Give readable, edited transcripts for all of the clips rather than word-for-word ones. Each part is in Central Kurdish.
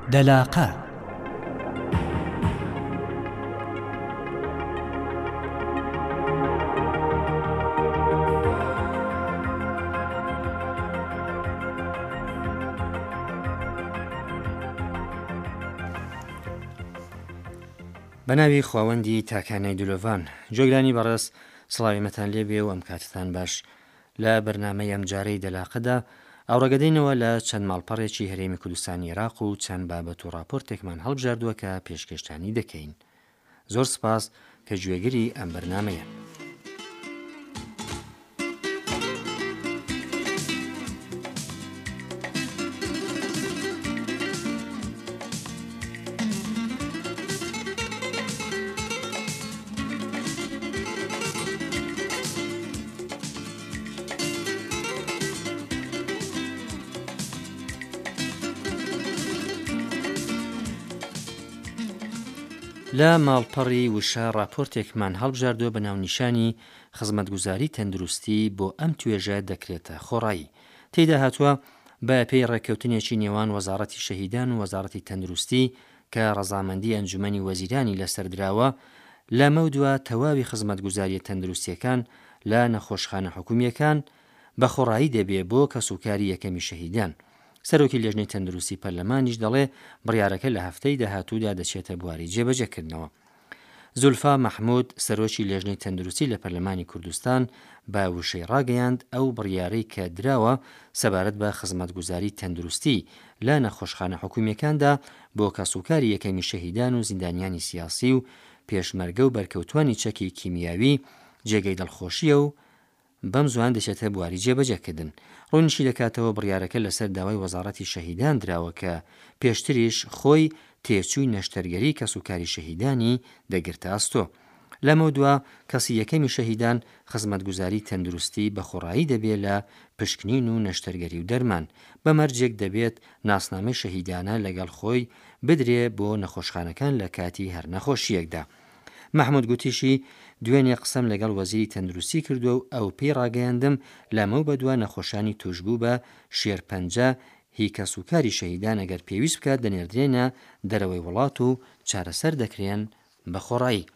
دەلاقە بەناوی خواوەندی تاکانەی دلۆڤان جۆگرانی بەڕێز سڵاویمەتان لێبێ و ئەم کاتتان باش لە بەرنامەی ئەم جارەی دەلاقەدا ئاوڕەگەدەینەوە لە چەند ماڵپەڕێکی هەرێمی کوردستانی عێراق و چەند بابەت و ڕاپۆرتێکمان هەڵبژاردووە کە پێشکەشتانی دەکەین. زۆر سپاس کە گوێگری ئەم بەرنامەیە. لە ماڵپەڕی وشە ڕاپۆرتێکمان هەڵبژاردووە بە ناونیشانی خزمەتگوزاری تەندروستی بۆ ئەم توێژە دەکرێتە خۆڕایی. تێیدا هاتووە بە پێی ڕێککەوتنێکی نێوان وەزارەتی شەهیدان و وەزارەتی تەندروستی کە ڕەزامەندی ئەنجومەنی وەزیرانی لەسەردراوە لە مەودووە تەواوی خزمەتگوزاریە تەندروستیەکان لە نەخۆشخانە حکوومیەکان بە خۆڕایی دەبێ بۆ کەسوکاری یەکەمی شەهیدان. سەرۆکی لێژنەی تەندروستی پەرلەمانیش دەڵێ بڕیارەکە لە هەفتەی داهاتوودا دەچێتە بواری جێبەجێکردنەوە. زولفا مەحموود سەرۆکی لێژنەی تەندروستی لە پەرلەمانی کوردستان بە وشەی ڕاگەیاند ئەو بڕیارەی کە دراوە سەبارەت بە خزمەتگوزاری تەندروستی لە نەخۆشخانە حکوومیەکاندا بۆ کەسوکاری یەکەمی شەهیدان و زیندانیانی سیاسی و پێشمەرگە و بەرکەوتوانی چەکی کیمیاوی جێگەی دڵخۆشیە و بەم زوان دەچێتە بواری جێبەجێکردن. ڕوونیشی دەکاتەوە بڕیارەکە لەسەر داوای وەزارەتی شەهیدان دراوە کە پێشتریش خۆی تێچووی نەشتەرگەری کەسوکاری شەهیدانی دەگرتە ئەستۆ. لەمە دووە کەسی یەکەمی شەهیدان خزمەتگوزاری تەندروستی بە خۆڕایی دەبێت لە پشکنین و نەشتەرگەری و دەرمان بەمەرجێک دەبێت ناسنامەی شەهیدانە لەگەڵ خۆی بدرێ بۆ نەخۆشخانەکان لە کاتی هەر نەخۆشیەکدا. محمود گوتیشی دوێنێ قسەم لەگەڵ وەزیری تەندروستی کردووە و ئەو پێی ڕاگەیاندم لەمە بە دووە نەخۆشانی توشبوو بە شێرپەنجە هی کەسوکاری شەهیدان ئەگەر پێویست بکات دەنێردرێنە دەرەوەی وڵات و چارەسەر دەکرێن بە خۆڕایی.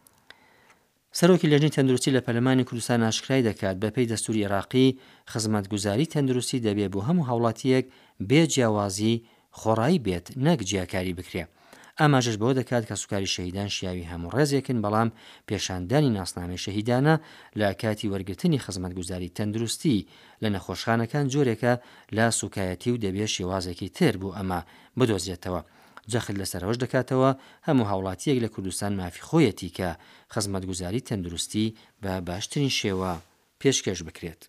سەرۆکی لێژنەی تەندروستی لە پەرلەمانی کوردستان ئاشکرای دەکات بە پێی دەستوری عێراقی خزمەتگوزاری تەندروستی دەبێت بۆ هەموو هاوڵاتیەک بێ جیاوازی خۆڕایی بێت نەک جیاکاری بکرێ. ئاماژەش بەوە دەکات کە سوکاری شەهیدان شیاوی هەموو ڕێزێکن بەڵام پێشاندانی ناسنامەی شەهیدانە لە کاتی وەرگرتنی خزمەتگوزاری تەندروستی لە نەخۆشخانەکان جۆرێکە لە سوکایەتی و دەبێت شێوازێکی تر بوو ئەمە بدۆزێتەوە. جەخت لەسەرەوەش دەکاتەوە هەموو هاوڵاتیەک لە کوردستان مافی خۆیەتی کە خزمەتگوزاری تەندروستی بە باشترین شێوە پێشکەش بکرێت.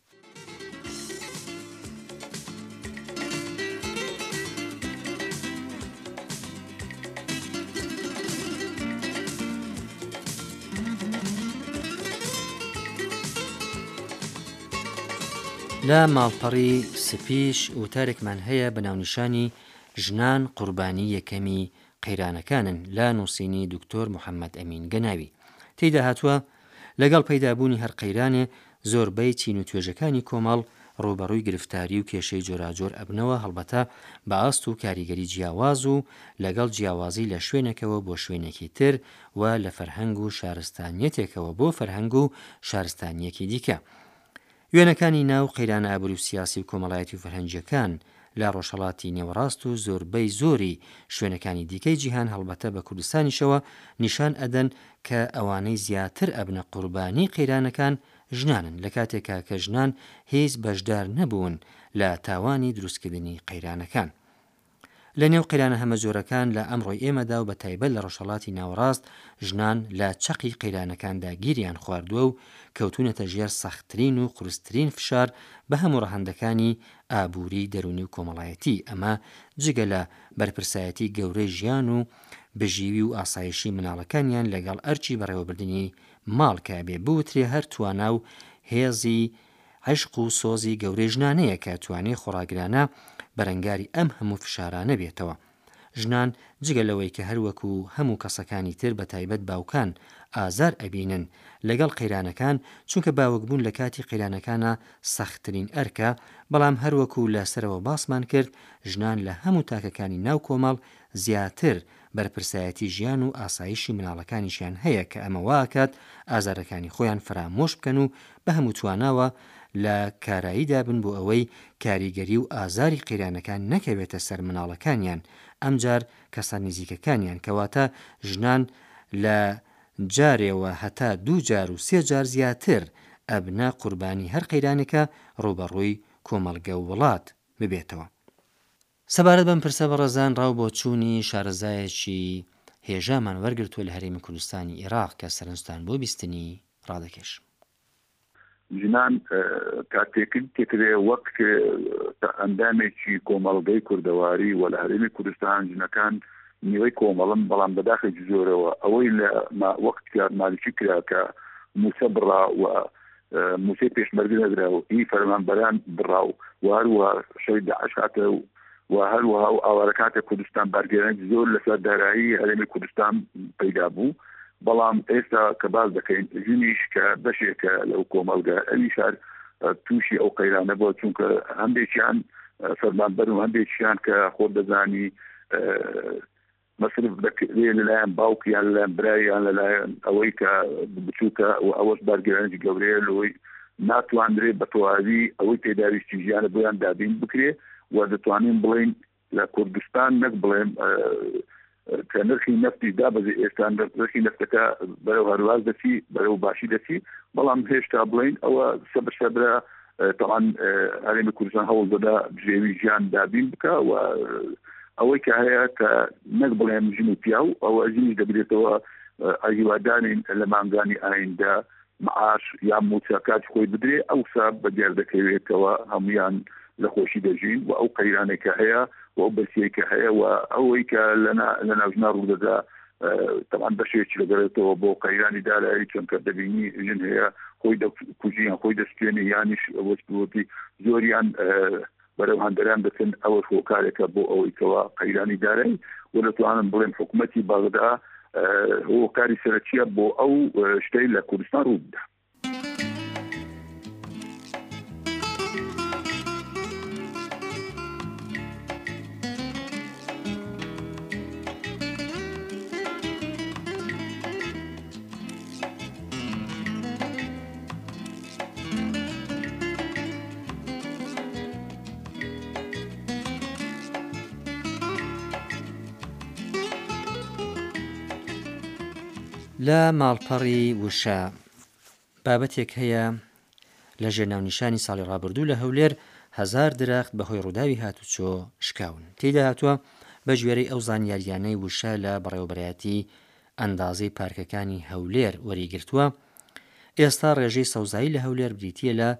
لە ماڵپەڕی سپیش وتارێکمان هەیە بە ناونیشانی ژنان قوربانی یەکەمی قەیرانەکانن لە نووسینی دکتۆر محەممەد ئەمین گەناوی. تێیدا هاتووە لەگەڵ پەیدابوونی هەر قەیرانێ زۆربەی چین و توێژەکانی کۆمەڵ ڕوبەڕووی گرفتاری و کێشەی جۆراجۆر ئەبنەوە هەڵبەتە بە ئاست و کاریگەری جیاواز و لەگەڵ جیاوازی لە شوێنێکەوە بۆ شوێنێکی تر و لە فەرهەنگ و شارستانیەتێکەوە بۆ فەرهەنگ و شارستانیەکی دیکە. وێنەکانی ناو قەیرانە ئابووری و سیاسی و کۆمەڵایەتی و فەرهەنگیەکان لە ڕۆژهەڵاتی نێوەڕاست و زۆربەی زۆری شوێنەکانی دیکەی جیهان هەڵبەتە بە کوردستانیشەوە نیشان ئەدەن کە ئەوانەی زیاتر ئەبنە قوربانی قەیرانەکان ژنانن لە کاتێکا کە ژنان هیچ بەشدار نەبوون لە تاوانی دروستکردنی قەیرانەکان. لە نێو قەیرانە هەمەجۆرەکان لە ئەمڕۆی ئێمەدا و بە تایبەت لە ڕۆژهەڵاتی ناوەڕاست ژنان لە چەقی قەیرانەکاندا گیریان خواردووە و کەوتونەتە ژێر سەختترین و قورسترین فشار بە هەموو ڕەهەندەکانی ئابووری دەرونی و کۆمەڵایەتی. ئەمە جگە لە بەرپرسایەتی گەورەی ژیان و بژیوی و ئاسایشی مناڵەکانیان لەگەڵ ئەرچی بەڕێوەبردننی ماڵکە بێ بوترێ هەر توانا و هێزی عشق و سۆزی گەورەی ژنانەیە کە توانێ خۆڕاگرانە بەرەنگاری ئەم هەموو فشارانە بێتەوە. ژنان جگەلەوەی کە هەروەکو هەموو کەسەکانی تر بە تایبەت باوکان ئازار ئەبینن لەگەڵ قەیرانەکان چونکە باوکبوون لە کاتی قەیرانەکانە سەختترین ئەرکە، بەڵام هەروەکو لەسەرەوە باسمان کرد ژنان لە هەموو تاکەکانی ناو کۆمەڵ زیاتر بەرپرسایەتی ژیان و ئاسایشی مناڵەکانیشیان هەیە کە ئەمە واکات ئازارەکانی خۆیان فرامۆش بکەن و بە هەموو تواناوە لە کاراییدا بن بۆ ئەوەی کاریگەری و ئازاری قەیرانەکان نەکەوێتە سەر مناڵەکانیان، ئەمجار کەسان نزیکەکانیان، کەواتە ژنان لە جارێەوە هەتا 2 جار و 3 جار زیاتر ئەبنە قوربانی هەر قەیرانێکە ڕوبەڕووی کۆمەڵگە و وڵات ببێتەوە. سەبارەت بەم پرسە بەڕێزان ڕاو بۆ چوونی شارەزایەکی هێژامان وەرگرتووە لە هەرێمی کوردستانی عێراق کە سەرنجتان بۆ بیستنی ڕادەکێش. ژنان کاتێکن تێکرێ وەک ئەندامێکی کۆمەڵگەی کوردەواری و لە هەرێمی کوردستان ژنەکان نیوەی کۆمەڵن، بەڵام بەداخێکی زۆرەوە ئەوەی لە وەخت مالیکی کرا کە موسە بڕا و موسەی پێشمەرگە نەدرا و هی فەرمانبەران بڕا و هەروەها شەوی داعش هاتە و هەروەها و ئاوارەکاتە کوردستان بارگێرانی زۆر لەسەر دارایی هەرێمی کوردستان پەیدا بوو. بەڵام ئێستا کە باز دەکەین ژنیش کە بەشێکە لەو کۆمەڵگە ئەویشار تووشی ئەو قەیرانە بۆ، چونکە هەندێکیان فەرمانبەر و هەندێکیان کە خۆ دەزانی مەصرف دەکرێ لەلایەن باوکیان لەلایەن برایان لەلایەن ئەوەی کە بچووکە و ئەوەش بارگێرانی گەورەیە لەوەی ناتوانرێت بە تەواوی ئەوەی تێداویستی ژیانە بۆیان دابین بکرێ و دەتوانین بڵین لە کوردستان نەک بڵێن کە نرخی نەفتی دابەزێ ئێستا نرخی نەفتەکە بەرەو هەرواز دەچی بەرەو باشی دەچی، بەڵام هێشتا بڵین ئەوە سەبرا تەوان هەرێمی کوردستان هەوڵ دەدا بژێوی ژیان دابین بکە و ئەوەی کە هەیە کە نەک بڵێن ژن و پیا و ئەوە ژنیش دەبرێتەوە ئاژیوادانین لە مانگانی ئایندا معاش یا موچەکات خۆی بدرێ ئەوسا بەدیار دەکەوێتەوە هەمویان لە خۆشی دەژین و ئەو قەیرانێکە هەیە و ئەو بەسیەکە هەیە و ئەوەی کە لە ناوژنا ڕوودەدا تەوان بەشێکی لەگەڕێتەوە بۆ قەیرانی دارایی چونکە دەبینی ژن هەیە خۆی کوژیان خۆی دەستێنێ یانیش ئەوەستی زۆریان بەرەو هەندەران دەکەن ئەوە هۆکارێکە بۆ ئەوەی کەوا قەیرانی دارایی و دەتوانن بڵێن حکوومەتی باغدا هۆکاری سەرەکیە بۆ ئەو شتەی لە کوردستان ڕوو بدە. لە ماڵپەڕی وشە بابەتێک هەیە لە ژێرناونیشانی ساڵی ڕابردوو لە هەولێر 1000 درەخت بەهۆی ڕووداوی هاتوچۆ شکاون. تێیدا هاتووە بە ژێرەی ئەو زانیاریانەی وشە لە بەڕێوەبەرایەتی ئەندازەی پارکەکانی هەولێر وەریگرتووە. ئێستا ڕێژەی سەوزایی لە هەولێر بریتیە لە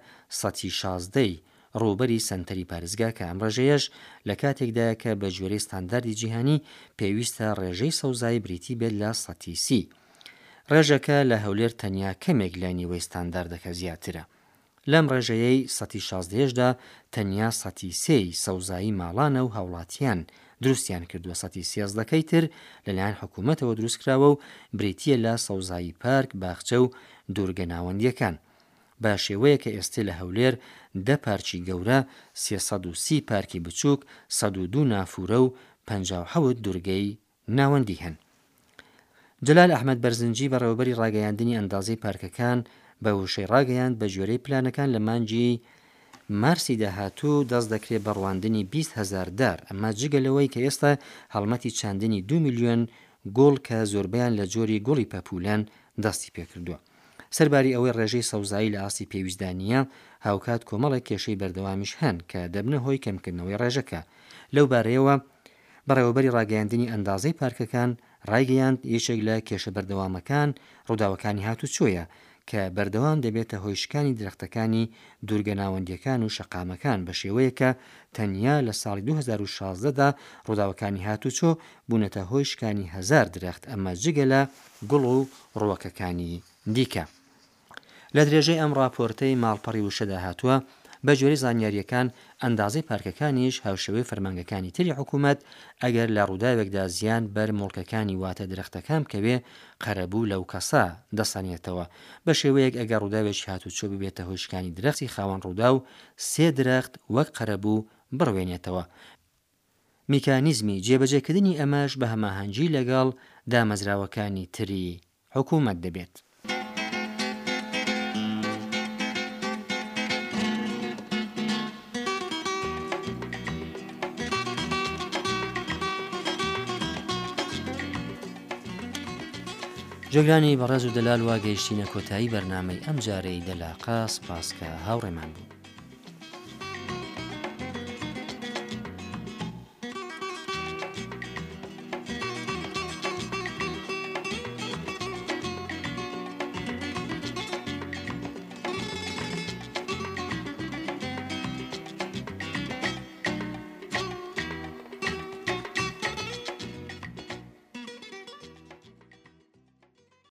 16 ڕووبەری سەنتەری پارێزگا کە ئەم ڕێژەیەش لە کاتێکدایە کە بە ژێرەی ستانداردی جیهانی پێویستە ڕێژەی سەوزایی بریتی بێت لە 130. ڕێژەکە لە هەولێر تەنیا کەمێک لە نیوەی ستانداردەکە زیاترە. لەم ڕێژەیەی 116دا تەنیا 130 سەوزایی ماڵانە و هاوڵاتیان دروستیان کردووە. 130 تر لەلایەن حکوومەتەوە دروستکراوە و بریتیە لە سەوزایی پارک، باخچە و دوورگە ناوەندیەکان. بە شێوەیە کە ئێستا لە هەولێر 10 پارکی گەورە، 330 پارکی بچووک، 102 نافورە و 57 دوورگەی ناوەندی هەن. جەلال ئەحمەد بەرزنجی بەڕێوەبەری ڕاگەیاندنی ئەندازەی پارکەکان بە وشەی ڕاگەیاند بە ژێرەی پلانەکان لە مانگی مارسی داهاتوو دەست دەکرێت بە ڕواندنی 20,000 دار، ئەمە جگەلەوەی کە ئێستا هەڵمەتی چاندنی 2 میلیۆن گوڵ کە زۆربیان لە جۆری گوڵی پەپولان دەستی پێکردووە. سەرباری ئەوەی ڕێژەی سەوزایی لە ئاسی پێویستدانیە، هاوکات کۆمەڵێک کێشەی بەردەوامیش هەن کە دەبنە هۆی کەمکردنەوەی ڕێژەکە. لەو بارەیەوە بەڕێوەبەری ڕاگەیاندنی ئەندازەی پارکەکان ڕایگەیاند یەکێک لە کێشە بەردەوامەکان ڕووداوەکانی هاتوچۆیە کە بەردەوام دەبێتە هۆی شکانی درەختەکانی دوورگە ناوەندیەکان و شەقامەکان بە شێوەیە کە تەنیا لە ساڵی 2016دا ڕووداوەکانی هاتوچۆ بوونەتە هۆی شکانی 1000 درەخت، ئەمە جگە لە گوڵ و ڕووەکەکانی دیکە. لە درێژەی ئەم راپۆرتەی ماڵپەڕی وشەدا هاتووە بە جۆری زانیاریەکان ئەندازەی پارکەکانیش هاوشێوەی فەرمانگەکانی تری حکوومەت ئەگەر لە ڕووداوێکدا زیان بەر مڵکەکانی واتە درەختەکان بکەوێ قەرەبوو لەو کەسە دەسانێتەوە بە شێوەیەک ئەگەر ڕووداوێکی هاتوچۆ ببێتە هۆشکانی درەختی خاوەن ڕوودا و 3 درەخت وەک قەرەبوو بڕوێنێتەوە. میکانیزمی جێبەجێکردنی ئەمەش بە هەماهەنگی لەگەڵ دامەزراوەکانی تری حکوومەت دەبێت. جۆگرانی بەڕێز و دەلال وا گەیشتینە کۆتایی بەرنامەی ئەم جارەی دەلاقە سپاس کە هاوڕێمان بوو.